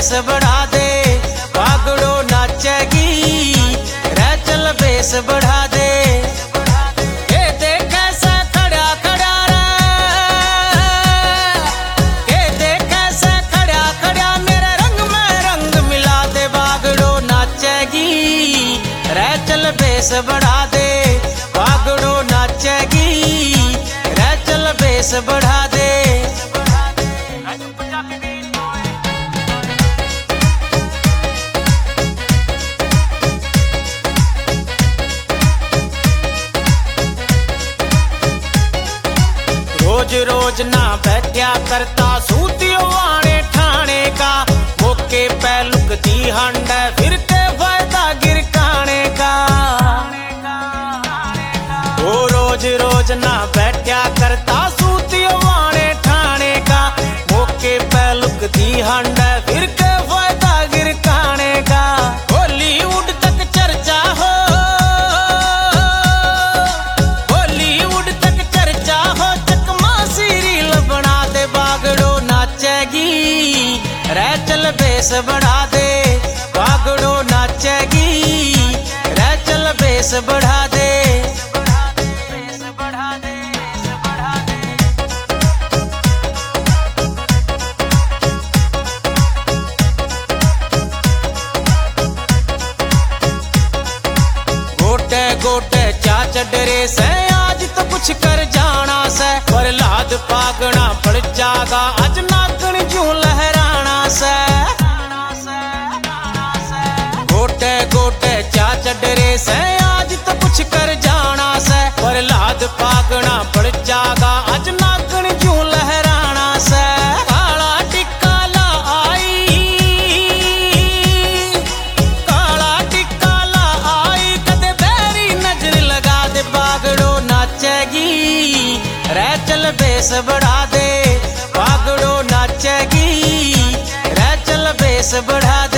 Base बढ़ा दे, पागड़ो नाचेगी, रह चल बेस बढ़ा दे। ये देख कैसा खड़ा खड़ा रे, ये देख कैसा खड़ा खड़ा, मेरे रंग में रंग मिला दे, पागड़ो नाचेगी, रह चल बेस बढ़ा दे, पागड़ो नाचेगी, रह चल बेस बढ़ा दे। रोज रोज ना बैठा करता सूतियों आने ठाणे का, मौके पे लुकती हंड फिर के फायदा गिरकाने का। वो रोज रोज ना बैठा करता सूतियों आने ठाणे का, मौके पे लुकती हंड फिर के फायदा गिरकाने का। बॉलीवुड तक चर्चा हो, बॉलीवुड तक चर्चा हो, रह चल बेस बढ़ा दे, पागड़ो नाचेगी, रह चल बेस बढ़ा दे। गोटे गोटे चाच डरे से आज तो कुछ कर जाना से, प्रहलाद पागना पड़ जागा आज नागण क्यों लहराना से। गोटे गोटे चाच डरे से आज तो कुछ कर जाना से, प्रहलाद पागना पड़ जागा आज नागण क्यों लहराना से। काला टिक्का ला आई, काला टिक्का ला आई, कदे बैरी नजर लगा दे, पागड़ो नाचेगी, रह चल बेस बढ़ा दे, पागड़ो नाचेगी, रह चल बेस बढ़ा दे।